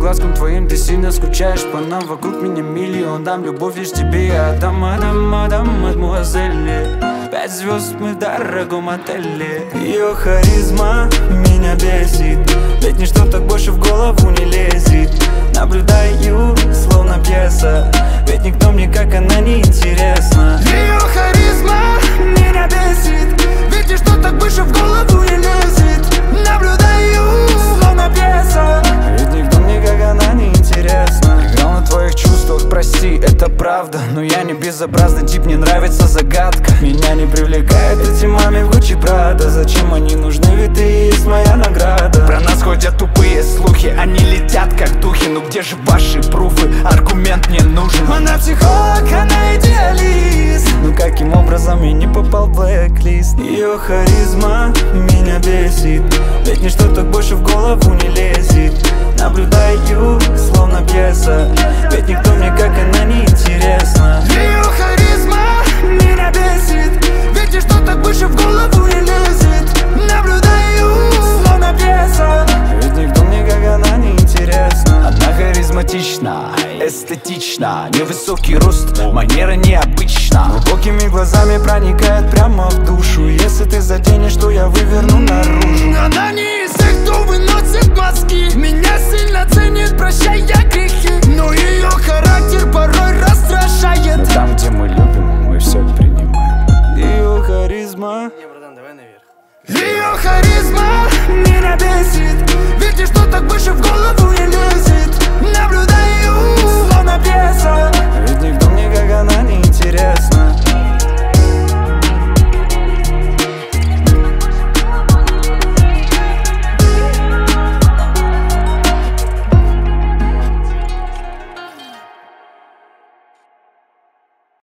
глазкам твоим ты сильно скучаешь по нам. Вокруг меня миллион, дам любовь лишь тебе. Я отдам, мадемуазель. 5 звезд мы в дорогом отеле. Ее харизма меня бесит, ведь ничто так больше в голову не лезет. Наблюдаю, словно пьеса, ведь никто мне как она не интересна. Ее харизма меня бесит, ведь ничто так больше в голову не лезет. Наблюдаю, словно пьеса, ведь никто мне как она не интересна. Играл на твоих чувствах, прости, это правда, но я не безобразный тип, мне нравится загадка. Меня не привлекают эти маме в Гуччи Прада. Зачем они нужны, ведь ты есть моя награда. Про нас ходят тупые слухи, они летят как духи. Ну где же ваши пруфы, аргумент мне нужен. Она психолог, она идеалист. Ну каким образом я не попал в блэк-лист? Ее харизма меня бесит, ведь ничто так больше в голову не лезет. Наблюдаю, словно пьеса, ведь никто мне как она не интересна. Ее харизма меня бесит, ведь ничто так больше в голову не лезет. Наблюдаю, словно пьеса, ведь никто мне как она не интересна. Она харизматична, эстетична, невысокий рост, манера необычна. Глубокими глазами проникает прямо в душу. Если ты заденешь, то я выверну наружу. Она не из тех, кто выносит мозги. Меня сильно ценит, прощая грехи, но ее характер порой